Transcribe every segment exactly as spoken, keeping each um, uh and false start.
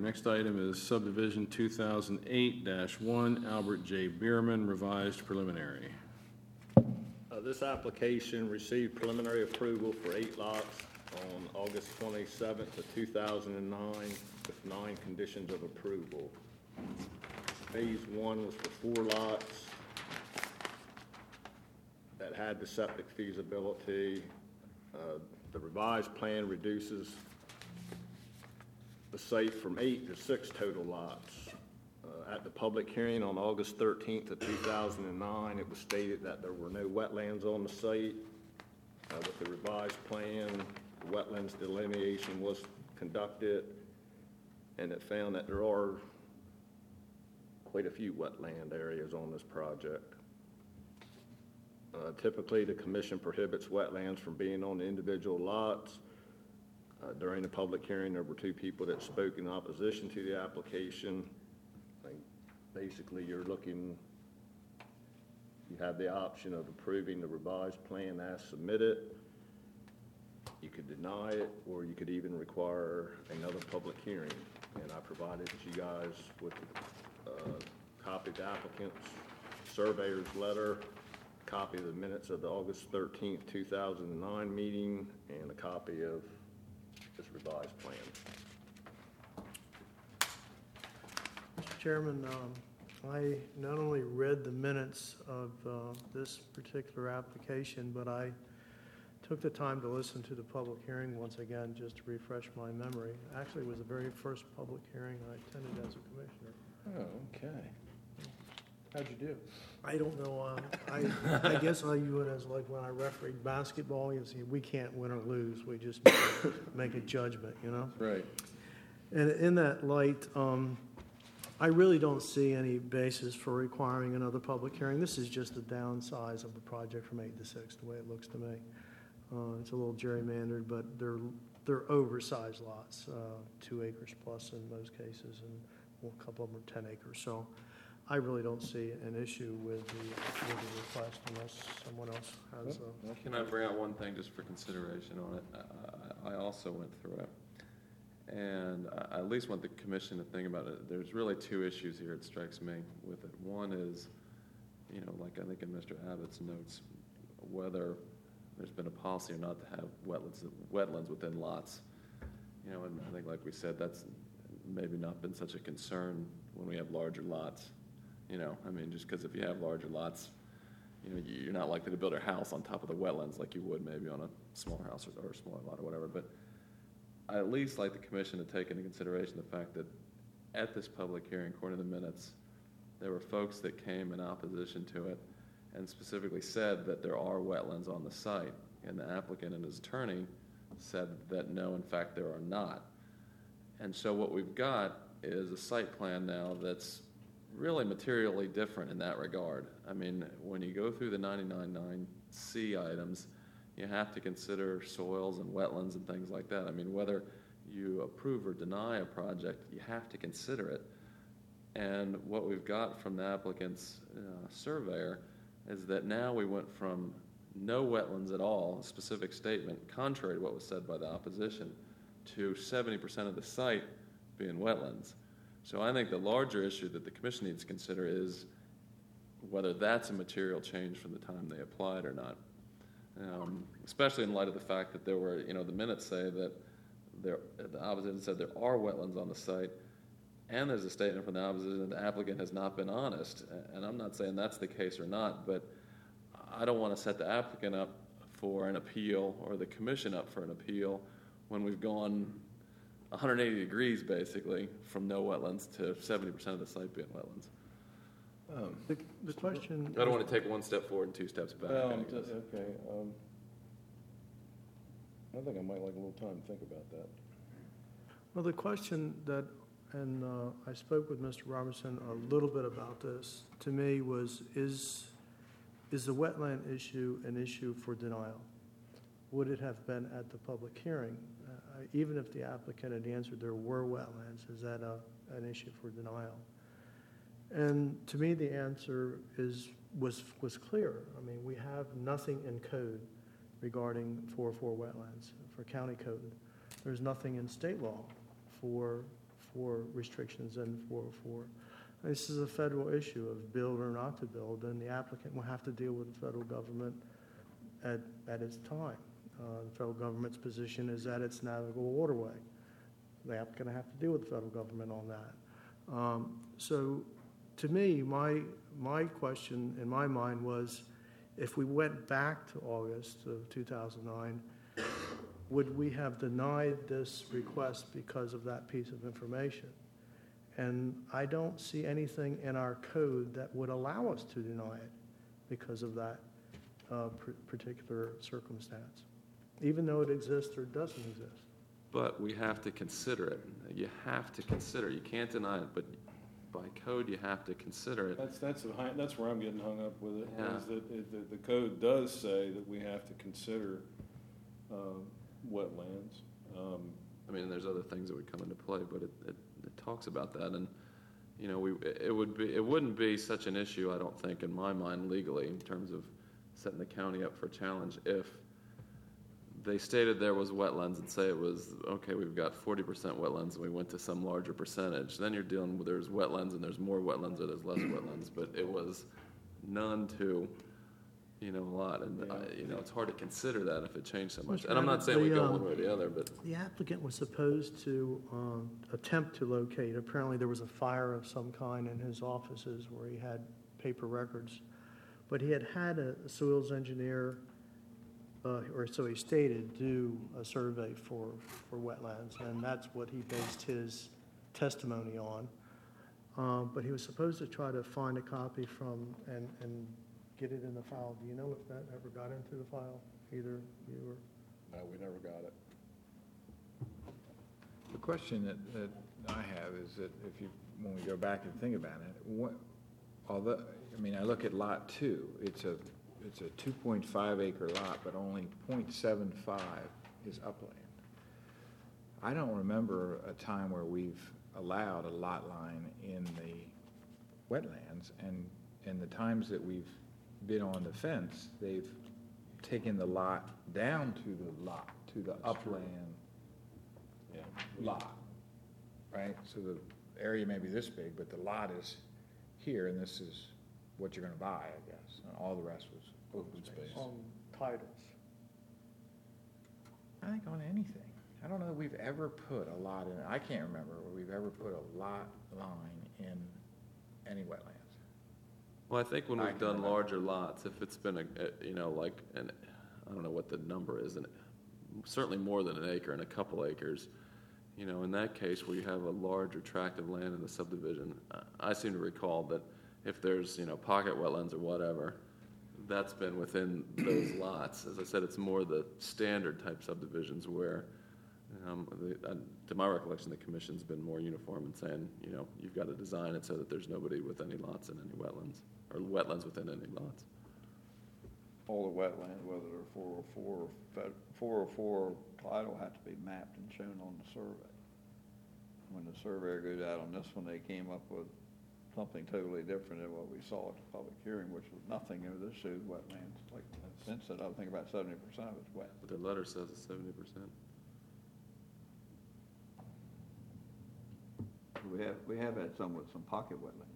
next item is subdivision two thousand eight dash one, Albert J. Bierman, revised preliminary. Uh, this application received preliminary approval for eight lots on August twenty-seventh of two thousand nine with nine conditions of approval. Phase one was for four lots that had the septic feasibility. Uh, the revised plan reduces the site from eight to six total lots. Uh, at the public hearing on August thirteenth of two thousand nine, it was stated that there were no wetlands on the site. Uh, with the revised plan, the wetlands delineation was conducted, and it found that there are quite a few wetland areas on this project. Uh, typically, the commission prohibits wetlands from being on the individual lots. Uh, during the public hearing, there were two people that spoke in opposition to the application. Like, basically, you're looking, you have the option of approving the revised plan as submitted. You could deny it, or you could even require another public hearing. And I provided you guys with a uh, copy of the applicant's surveyor's letter, copy of the minutes of the August thirteenth, two thousand nine meeting, and a copy of this revised plan. Mister Chairman, um, I not only read the minutes of uh, this particular application, but I took the time to listen to the public hearing once again, just to refresh my memory. Actually, it was the very first public hearing I attended as a commissioner. Oh, okay. How'd you do? I don't know. Uh, I, I guess I view it as like when I refereed basketball. You see, we can't win or lose. We just make a judgment, you know? Right. And in that light, um, I really don't see any basis for requiring another public hearing. This is just a downsize of the project from eight to six, the way it looks to me. Uh, it's a little gerrymandered, but they're they're oversized lots, uh, two acres plus in most cases, and well, a couple of them are ten acres. So I really don't see an issue with the, with the request unless someone else has. Uh, Can I bring out one thing just for consideration on it? I, I also went through it, and I at least want the commission to think about it. There's really two issues here, it strikes me, with it. One is, you know, like I think in Mister Abbott's notes, whether there's been a policy or not to have wetlands, wetlands within lots. You know, and I think, like we said, that's maybe not been such a concern when we have larger lots. You know, I mean, just because if you have larger lots, you know, you're not likely to build a house on top of the wetlands like you would maybe on a smaller house or, or a smaller lot or whatever. But I at least like the commission to take into consideration the fact that at this public hearing, according to the minutes, there were folks that came in opposition to it and specifically said that there are wetlands on the site. And the applicant and his attorney said that no, in fact, there are not. And so what we've got is a site plan now that's really materially different in that regard. I mean, when you go through the ninety-nine nine C items, you have to consider soils and wetlands and things like that. I mean, whether you approve or deny a project, you have to consider it. And what we've got from the applicant's uh, surveyor is that now we went from no wetlands at all, a specific statement, contrary to what was said by the opposition, to seventy percent of the site being wetlands. So I think the larger issue that the commission needs to consider is whether that's a material change from the time they applied or not. Um, especially in light of the fact that there were, you know, the minutes say that there, the opposition said there are wetlands on the site, and there's a statement from the opposition that the applicant has not been honest. And I'm not saying that's the case or not, but I don't want to set the applicant up for an appeal or the commission up for an appeal when we've gone one hundred eighty degrees basically from no wetlands to seventy percent of the site being wetlands. Um, the, the question. I don't want to take one step forward and two steps back. well, I guess. okay. Um, I think I might like a little time to think about that. Well, the question that, and uh, I spoke with Mister Robertson a little bit about this, to me was, is, is the wetland issue an issue for denial? Would it have been at the public hearing? Uh, even if the applicant had answered there were wetlands, is that a, an issue for denial? And to me, the answer is was was clear. I mean, we have nothing in code regarding four oh four wetlands for county code. There's nothing in state law for for restrictions in four oh four. This is a federal issue of build or not to build, and the applicant will have to deal with the federal government at, at its time. Uh, the federal government's position is that it's navigable waterway. The applicant will have to deal with the federal government on that. Um, so, to me, my my question in my mind was, if we went back to August of two thousand nine, would we have denied this request because of that piece of information? And I don't see anything in our code that would allow us to deny it because of that uh, pr- particular circumstance, even though it exists or doesn't exist. But we have to consider it. You have to consider. You can't deny it, but by code, you have to consider it. That's, that's, the hi- that's where I'm getting hung up with it, Yeah. is that it- the, the code does say that we have to consider, uh, wetlands. Um, I mean, there's other things that would come into play, but it, it, it talks about that, and, you know, we, it would be, it wouldn't be such an issue, I don't think, in my mind legally, in terms of setting the county up for a challenge, if they stated there was wetlands and say it was, okay, we've got forty percent wetlands and we went to some larger percentage, then you're dealing with, there's wetlands and there's more wetlands or there's less wetlands, but it was none to, you know, a lot, and, Yeah. I- you know, it's hard to consider that if it changed so much. Mister And I'm not Abbott, saying we the, go um, one way or the other, but The applicant was supposed to um, attempt to locate, apparently there was a fire of some kind in his offices where he had paper records, but he had had a soils engineer, uh, or so he stated, do a survey for, for wetlands, and that's what he based his testimony on. Um, But he was supposed to try to find a copy from, and, and get it in the file. Do you know if that ever got into the file, either you or? No, we never got it. The question that, that I have is that if you, when we go back and think about it, what, although, I mean, I look at lot two, it's a, it's a two point five acre lot, but only point seven five is upland. I don't remember a time where we've allowed a lot line in the wetlands, and, and the times that we've been on the fence, they've taken the lot down to the lot, to the upland yeah. lot, right? So the area may be this big, but the lot is here, and this is what you're gonna buy, I guess, and all the rest was open space. On titles. I think on anything. I don't know that we've ever put a lot in, I can't remember where we've ever put a lot line in any wetlands. well, I think when I we've can done remember. larger lots, if it's been a, a- you know, like, and I don't know what the number is, and certainly more than an acre and a couple acres, you know, in that case where you have a larger tract of land in the subdivision, I- I seem to recall that if there's, you know, pocket wetlands or whatever, that's been within those lots. As I said, it's more the standard type subdivisions where, um, the, uh, to my recollection, the commission's been more uniform in saying, you know, you've got to design it so that there's nobody with any lots in any wetlands, or wetlands within any lots. All the wetlands, whether they're four oh four or fed, four oh four title have to be mapped and shown on the survey. When the surveyor goes out on this one, they came up with something totally different than what we saw at the public hearing, which was nothing, you know, this showed wetlands, like Vince said, I think about seventy percent of it's wet. But the letter says it's seventy percent. We have, we have had some with some pocket wetlands.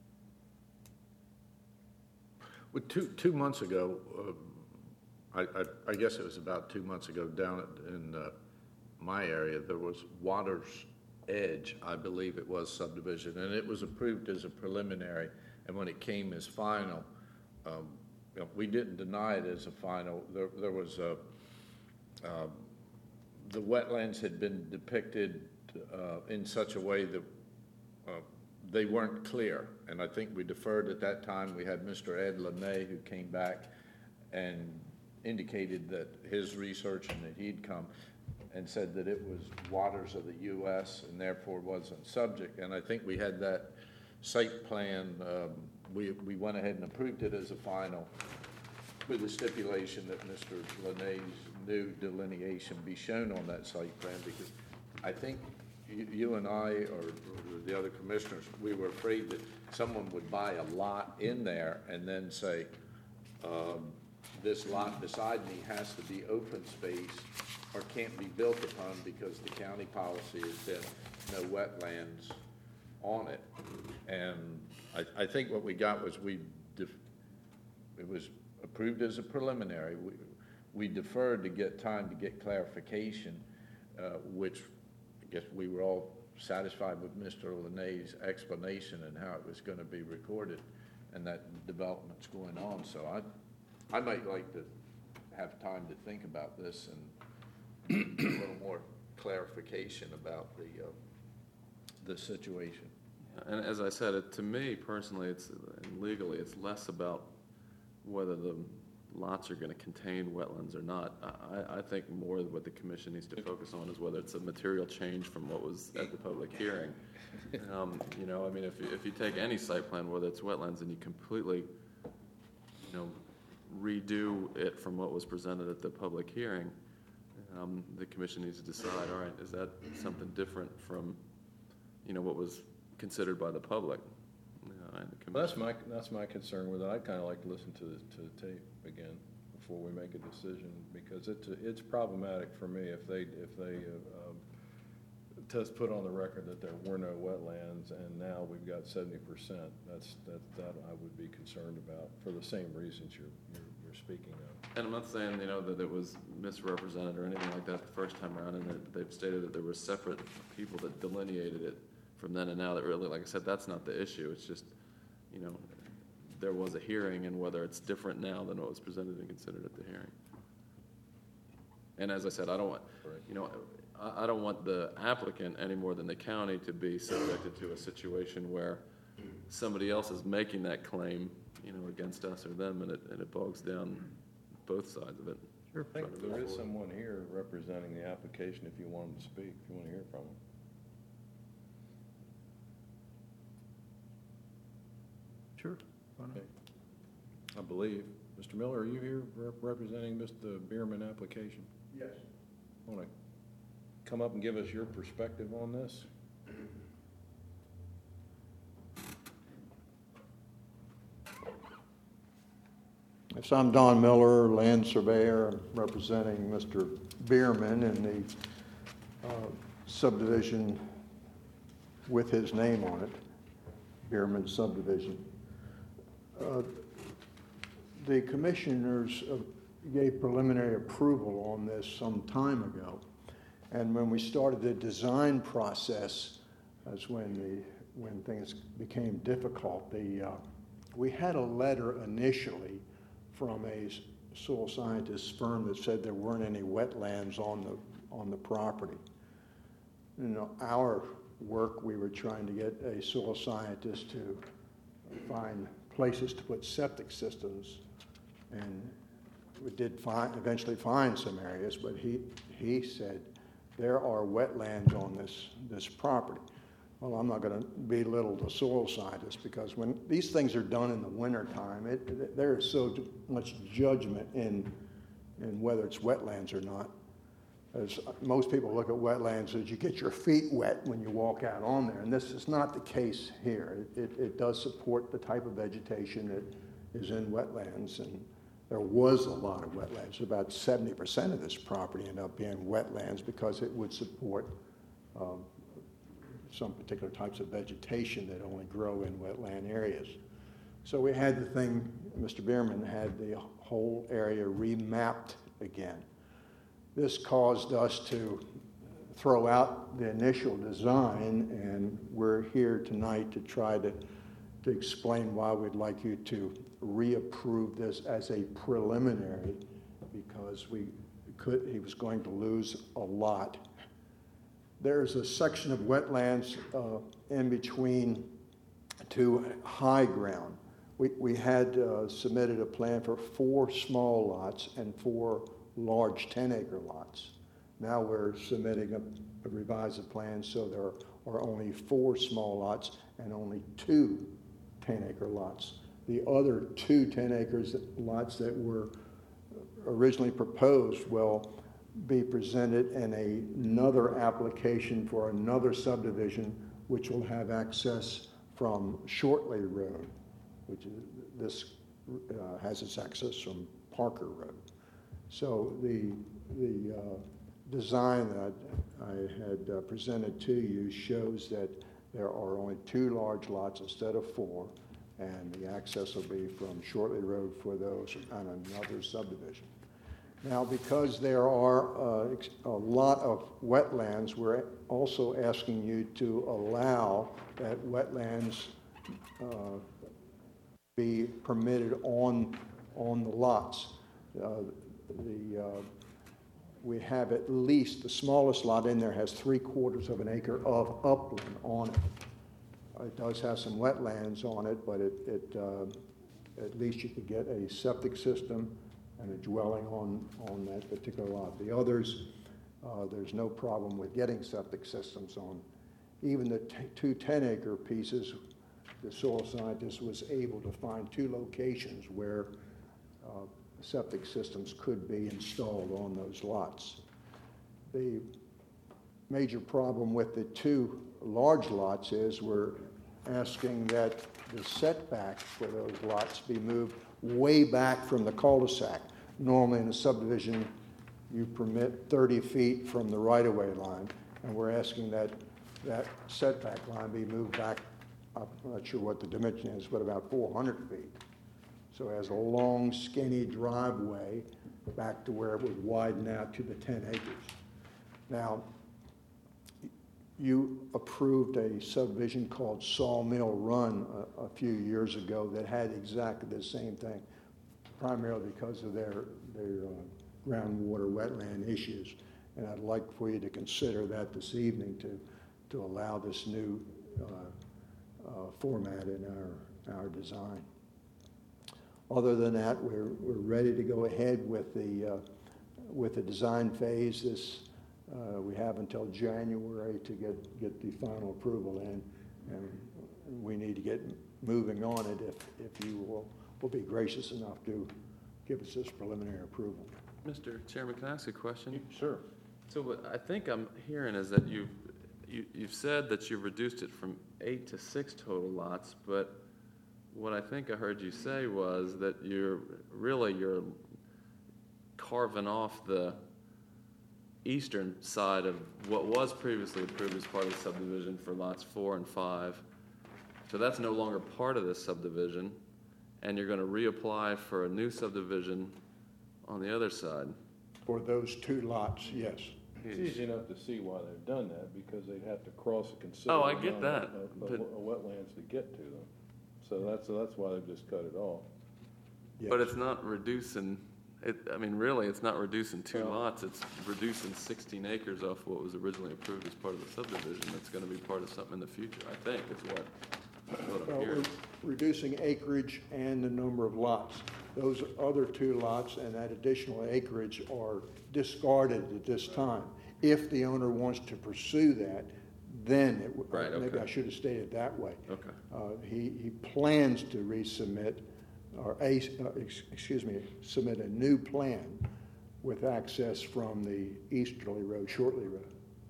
Well, two, two months ago, uh, I, I, I guess it was about two months ago, down at- in uh, my area, there was Waters Edge, I believe it was subdivision, and it was approved as a preliminary, and when it came as final, um, you know, we didn't deny it as a final. There, there was a, um, the wetlands had been depicted uh, in such a way that uh, they weren't clear, and I think we deferred at that time. We had Mister Ed Lemay, who came back and indicated that his research and that he'd come and said that it was waters of the U S and therefore wasn't subject. And I think we had that site plan, um, we, we went ahead and approved it as a final with the stipulation that Mister Lemay's new delineation be shown on that site plan, because I think you, you and I, or, or the other commissioners, we were afraid that someone would buy a lot in there and then say, um, this lot beside me has to be open space or can't be built upon because the county policy has been. no wetlands on it. And I, I think what we got was we, def- it was approved as a preliminary. We, we deferred to get time to get clarification, uh, which I guess we were all satisfied with Mister Linnaeus' explanation and how it was going to be recorded and that development's going on. So I, I might like to have time to think about this and a little more clarification about the, uh, the situation. And as I said, it, to me personally, it's, and legally, it's less about whether the lots are going to contain wetlands or not. I, I think more what the commission needs to focus on is whether it's a material change from what was at the public hearing. Um, you know, I mean, if you, if you take any site plan, whether it's wetlands, and you completely, you know, redo it from what was presented at the public hearing, um, the commission needs to decide, all right, is that something different from, you know, what was considered by the public? Uh, and the Well, that's my, that's my concern with it. I'd kind of like to listen to the, to the tape again before we make a decision, because it's, it's problematic for me if they, if they, uh, um, just put on the record that there were no wetlands and now we've got seventy percent. That's, that, that I would be concerned about for the same reasons you're, you're, you're speaking of. And I'm not saying, you know, that it was misrepresented or anything like that the first time around, and that they've stated that there were separate people that delineated it from then and now. That really, like I said, that's not the issue. It's just, you know, there was a hearing, and whether it's different now than what was presented and considered at the hearing. And as I said, I don't want, you know, I, I don't want the applicant any more than the county to be subjected to a situation where somebody else is making that claim, you know, against us or them, and it, and it bogs down both sides of it. Sure. I think there is someone here representing the application if you want them to speak, if you want to hear from them. Sure. Why not? Okay. I believe. Mister Miller, are you here rep- representing Mister Bierman application? Yes. Want to come up and give us your perspective on this? Yes, I'm Don Miller, land surveyor, representing Mister Bierman in the uh, subdivision with his name on it, Bierman subdivision. Uh, The commissioners uh, gave preliminary approval on this some time ago, and when we started the design process, that's when the when things became difficult. The uh, we had a letter initially from a soil scientist firm that said there weren't any wetlands on the on the property. You know, our work, we were trying to get a soil scientist to find places to put septic systems, and we did find, eventually find some areas, but he he said there are wetlands on this this property. Well, I'm not going to belittle the soil scientists, because when these things are done in the wintertime, it, it, there is so much judgment in, in whether it's wetlands or not. As most people look at wetlands as you get your feet wet when you walk out on there, and this is not the case here. It, it, it does support the type of vegetation that is in wetlands, and there was a lot of wetlands. About seventy percent of this property ended up being wetlands because it would support um, some particular types of vegetation that only grow in wetland areas. So we had the thing, Mister Bierman had the whole area remapped again. This caused us to throw out the initial design, and we're here tonight to try to, to explain why we'd like you to reapprove this as a preliminary, because we could, he was going to lose a lot. There's a section of wetlands uh, in between two high ground. We, we had uh, submitted a plan for four small lots and four large ten acre lots. Now we're submitting a, a revised plan, so there are only four small lots and only two ten acre lots. The other two ten acres lots that were originally proposed will be presented in a, another application for another subdivision, which will have access from Shortley Road, which is, this uh, has its access from Parker Road. So the, the uh, design that I had uh, presented to you shows that there are only two large lots instead of four, and the access will be from Shortley Road for those and another subdivision. Now, because there are uh, ex- a lot of wetlands, we're also asking you to allow that wetlands uh, be permitted on, on the lots. Uh, the, uh, we have at least, the smallest lot in there has three quarters of an acre of upland on it. Uh, It does have some wetlands on it, but it, it, uh, at least you could get a septic system and a dwelling on, on that particular lot. The others, uh, there's no problem with getting septic systems on. Even the t- two ten-acre pieces, the soil scientist was able to find two locations where uh, septic systems could be installed on those lots. The major problem with the two large lots is we're asking that the setback for those lots be moved way back from the cul-de-sac. Normally in a subdivision, you permit thirty feet from the right-of-way line, and we're asking that that setback line be moved back, I'm not sure what the dimension is, but about four hundred feet. So it has a long, skinny driveway back to where it would widen out to the ten acres. Now, you approved a subdivision called Sawmill Run a, a few years ago that had exactly the same thing, primarily because of their, their uh, groundwater wetland issues. And I'd like for you to consider that this evening to, to allow this new uh, uh, format in our, our design. Other than that, we're, we're ready to go ahead with the, uh, with the design phase. This, uh, we have until January to get, get the final approval in, and we need to get moving on it if, if you will, will be gracious enough to give us this preliminary approval. Mister Chairman, can I ask a question? Sure. So what I think I'm hearing is that you've, you, you've said that you've reduced it from eight to six total lots, but what I think I heard you say was that you're, really, you're carving off the eastern side of what was previously approved as part of the subdivision for lots four and five. So that's no longer part of this subdivision, and you're going to reapply for a new subdivision on the other side. For those two lots, yes. It's easy enough to see why they've done that, because they'd have to cross a considerable Oh, I get amount that, of, of, but- of wetlands to get to them. So that's, that's why they've just cut it off. But Yes. it's not reducing, it, I mean, really, it's not reducing two Well- lots, it's reducing sixteen acres off what was originally approved as part of the subdivision. That's gonna be part of something in the future, I think, is what, what I'm Well, hearing. we're reducing acreage and the number of lots. Those other two lots and that additional acreage are discarded at this time. If the owner wants to pursue that, then it would, Right, maybe okay. I should have stated it that way. Okay. Uh, He, he plans to resubmit, or a, uh, ex- excuse me, submit a new plan with access from the easterly road, Shortley Road.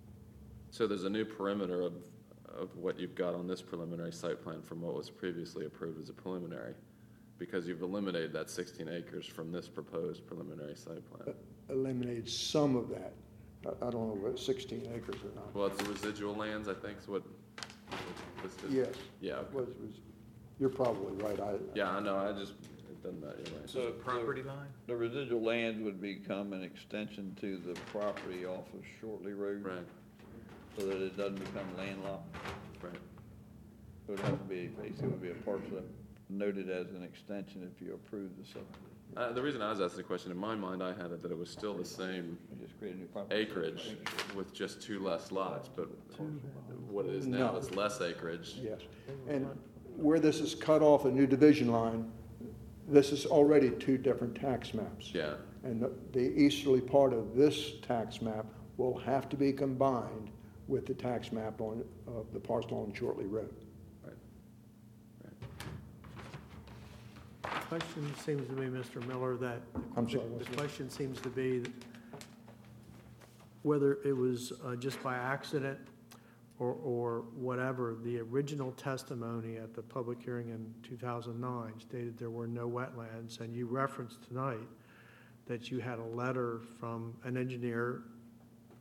So there's a new perimeter of, of what you've got on this preliminary site plan from what was previously approved as a preliminary, because you've eliminated that sixteen acres from this proposed preliminary site plan. Eliminated some of that. I, I don't know if it's sixteen acres or not. Well, it's the residual lands, I think, is what what this is. Yes. Yeah, okay. Was, was, you're probably right. I, Yeah, I know, I just, it doesn't matter, you're right. So Property line? the residual land would become an extension to the property off of Shortley Road? Right, So that it doesn't become landlocked? right. It would have to be, basically would be a parcel noted as an extension if you approve the subdivision. Uh, the reason I was asking the question, in my mind, I had it that it was still the same You just create a new property. acreage with just two less lots, but what it is now, No. it's less acreage. yes. And where this is cut off a new division line, this is already two different tax maps. Yeah, And the, the easterly part of this tax map will have to be combined with the tax map on, of the parcel on Shortley Road. right, right. The question seems to be, Mister Miller, that. I'm sorry, the- what's The that? question seems to be whether it was uh, just by accident or, or whatever, the original testimony at the public hearing in two thousand nine stated there were no wetlands, and you referenced tonight that you had a letter from an engineer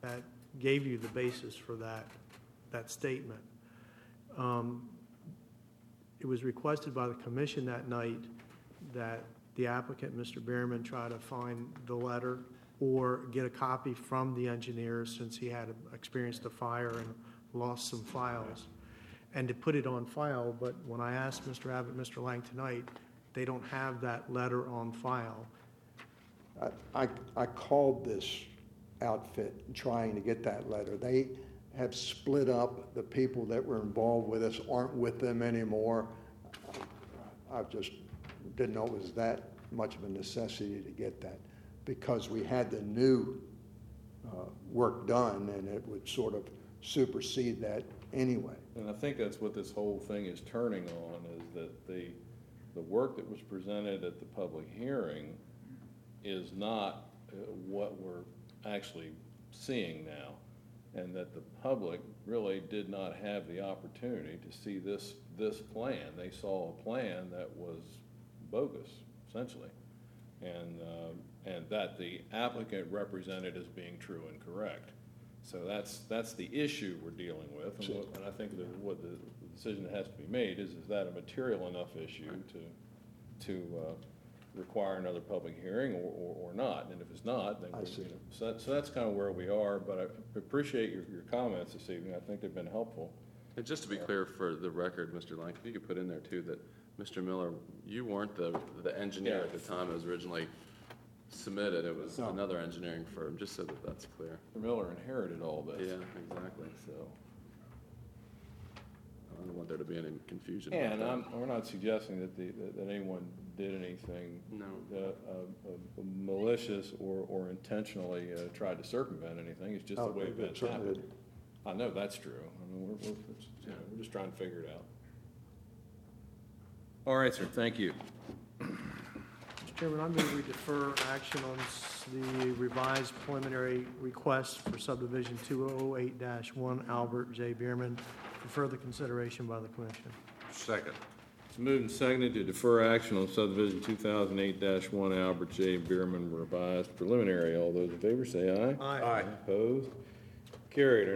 that gave you the basis for that, that statement. Um, It was requested by the commission that night that the applicant, Mister Bierman, try to find the letter or get a copy from the engineer since he had experienced a fire and lost some files, and to put it on file. But when I asked Mister Abbott, Mister Lang tonight, they don't have that letter on file. I, I I called this outfit trying to get that letter. They have split up. The people that were involved with us aren't with them anymore. I just didn't know it was that much of a necessity to get that, because we had the new uh, work done, and it would sort of supersede that anyway. And I think that's what this whole thing is turning on, is that the, the work that was presented at the public hearing is not uh, what we're actually seeing now, and that the public really did not have the opportunity to see this, this plan. They saw a plan that was bogus, essentially, and, uh, and that the applicant represented as being true and correct. So that's, that's the issue we're dealing with, and, what, and I think that what the decision that has to be made is, is that a material enough issue to, to uh, require another public hearing or, or, or not? And if it's not, then I we're, see. you know, so, that, so that's kind of where we are, but I appreciate your, your comments this evening. I think they've been helpful. And just to be clear for the record, Mister Lang, if you could put in there too that, Mister Miller, you weren't the, the engineer at the time it was originally submitted. It was No. another engineering firm, just so that that's clear. Mister Miller inherited all this. Yeah, exactly. So. I don't want there to be any confusion Yeah, about and that. I'm, we're not suggesting that the, that- that anyone did anything No. uh, uh, uh, malicious or, or intentionally uh, tried to circumvent anything. It's just the Oh, way it events certainly happen. did. I know that's true. I mean, we're, we're, it's, you know, we're just trying to figure it out. All right, sir, thank you. Mister Chairman, I move we defer action on s- the revised preliminary request for subdivision two oh eight dash one Albert J. Bierman for further consideration by the commission. Second. It's moved and seconded to defer action on subdivision two thousand eight dash one Albert J. Bierman revised preliminary. All those in favor say aye. Aye. Opposed? Carried. Our